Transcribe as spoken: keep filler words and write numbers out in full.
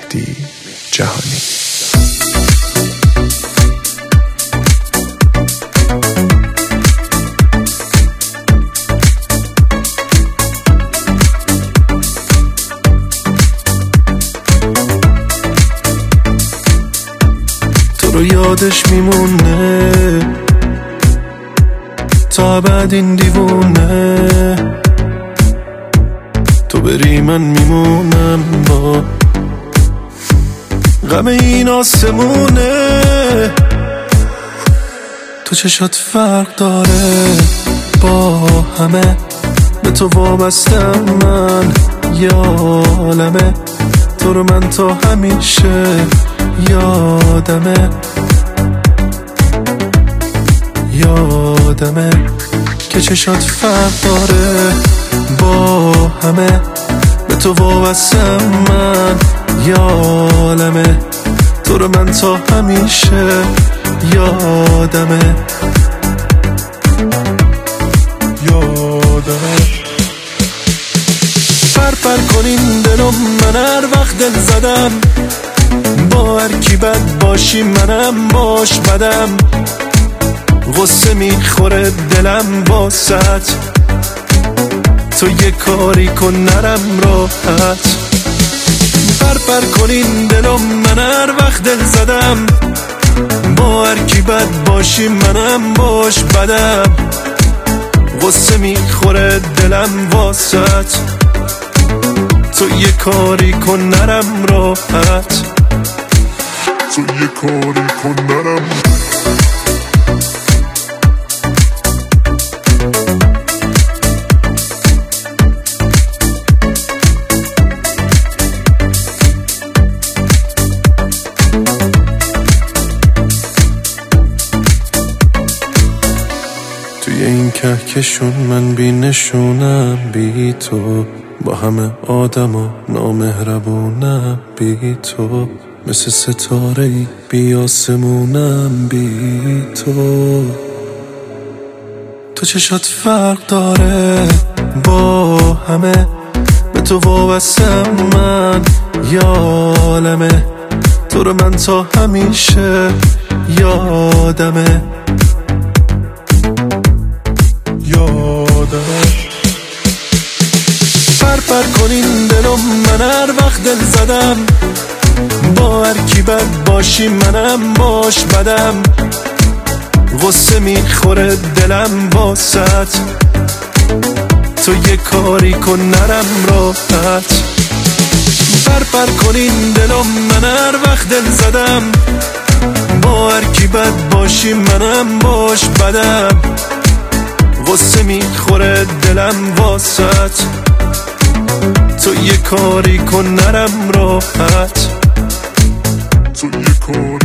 مهدی جهانی. تو رو یادش میمونه تا بعد این دیوونه، تو بری من میمونم با غم این آسمونه. تو چشات فرق داره با همه، به تو وابستم من یالمه، تو رو من تا همیشه یادمه یادمه که چشات فرق داره با همه، به تو وابستم من یالمه، تو رو من تا همیشه یادمه یادمه. پر پر کنین دلم، من هر وقت دل زدم با هر کی بد باشی منم باش بدم، غصه میخوره دلم باست، تو یه کاری کن نرم راحت. پر پر کنین دلم، من هر وقت دل زدم با هر کی بد باشی منم باش بدم، غصه میخوره دلم واسط، تو یه کاری کن نرم راحت، تو یه کاری کن نرم. توی این کهکشون من بی نشونم بی تو، با همه آدم و نامهربونم بی تو، مثل ستاره‌ای بی آسمونم بی تو. تو چشات فرق داره با همه، به تو وابستم من یالمه، تو رو من تا همیشه یادمه یادمه. پر پر کنین دلم، من هر وقت دل زدم با هر کی بد باشی منم باش بدم، غصه میخوره دلم واسط، تو یه کاری کن نرم راحت. پر پر کنین دلم، من هر وقت دل زدم با هر کی بد باشی منم باش بدم، غصه میخوره دلم واسط، تو یه کاری کن نرم راحت، تو یه کاری